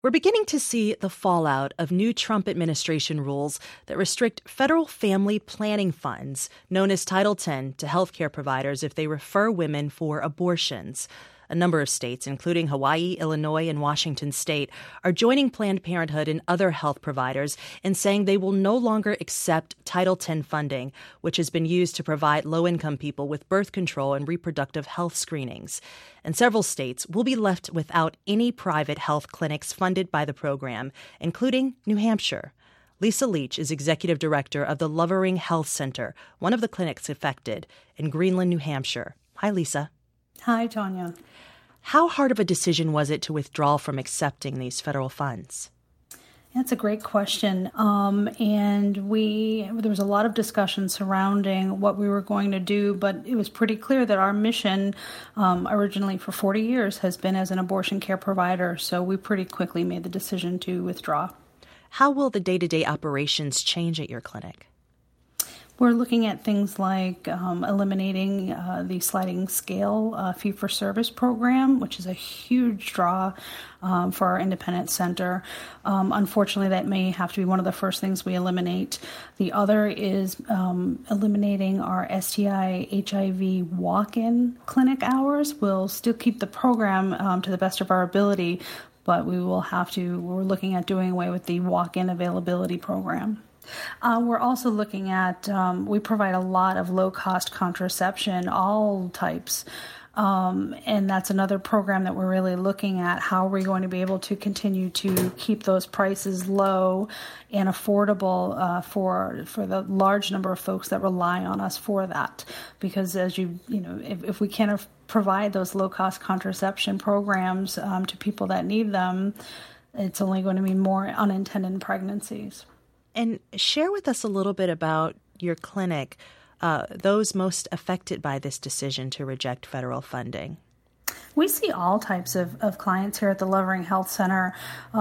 We're beginning to see the fallout of new Trump administration rules that restrict federal family planning funds, known as Title X, to healthcare providers if they refer women for abortions. A number of states, including Hawaii, Illinois, and Washington state, are joining Planned Parenthood and other health providers in saying they will no longer accept Title X funding, which has been used to provide low-income people with birth control and reproductive health screenings. And several states will be left without any private health clinics funded by the program, including New Hampshire. Lisa Leach is executive director of the Lovering Health Center, one of the clinics affected, in Greenland, New Hampshire. Hi, Lisa. Hi, Tanya. How hard of a decision was it to withdraw from accepting these federal funds? That's a great question. And there was a lot of discussion surrounding what we were going to do, but it was pretty clear that our mission, originally for 40 years, has been as an abortion care provider. So we pretty quickly made the decision to withdraw. How will the day-to-day operations change at your clinic? We're looking at things like eliminating the sliding scale fee-for-service program, which is a huge draw for our independent center. Unfortunately, that may have to be one of the first things we eliminate. The other is eliminating our STI HIV walk-in clinic hours. We'll still keep the program to the best of our ability, but we're looking at doing away with the walk-in availability program. We're also looking at, we provide a lot of low-cost contraception, all types, and that's another program that we're really looking at. How are we going to be able to continue to keep those prices low and affordable for the large number of folks that rely on us for that? Because if we can't provide those low-cost contraception programs to people that need them, it's only going to mean more unintended pregnancies. And share with us a little bit about your clinic, those most affected by this decision to reject federal funding. We see all types of clients here at the Lovering Health Center,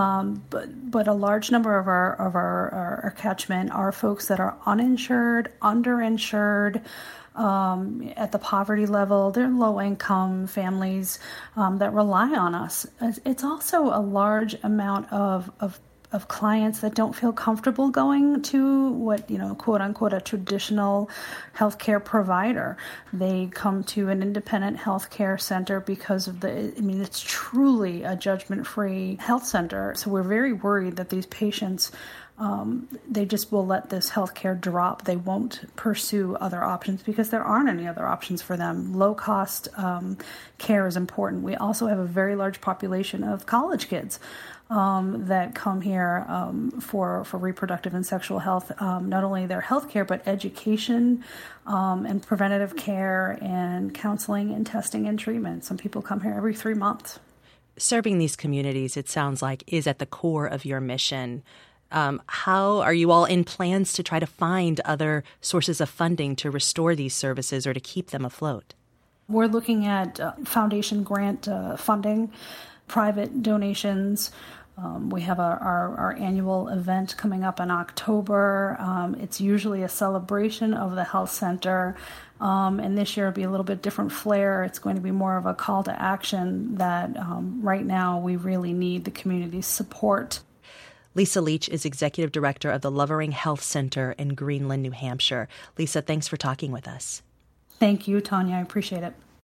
but a large number of our catchment are folks that are uninsured, underinsured, at the poverty level. They're low-income families that rely on us. It's also a large amount of clients that don't feel comfortable going to what, quote unquote, a traditional healthcare provider. They come to an independent healthcare center because of it's truly a judgment-free health center. So we're very worried that these patients, they just will let this healthcare drop. They won't pursue other options because there aren't any other options for them. Low-cost care is important. We also have a very large population of college kids that come here for reproductive and sexual health, not only their health care, but education and preventative care and counseling and testing and treatment. Some people come here every 3 months. Serving these communities, it sounds like, is at the core of your mission. How are you all in plans to try to find other sources of funding to restore these services or to keep them afloat? We're looking at foundation grant funding, private donations. We have our annual event coming up in October. It's usually a celebration of the health center. And this year will be a little bit different flair. It's going to be more of a call to action that right now we really need the community's support. Lisa Leach is executive director of the Lovering Health Center in Greenland, New Hampshire. Lisa, thanks for talking with us. Thank you, Tanya. I appreciate it.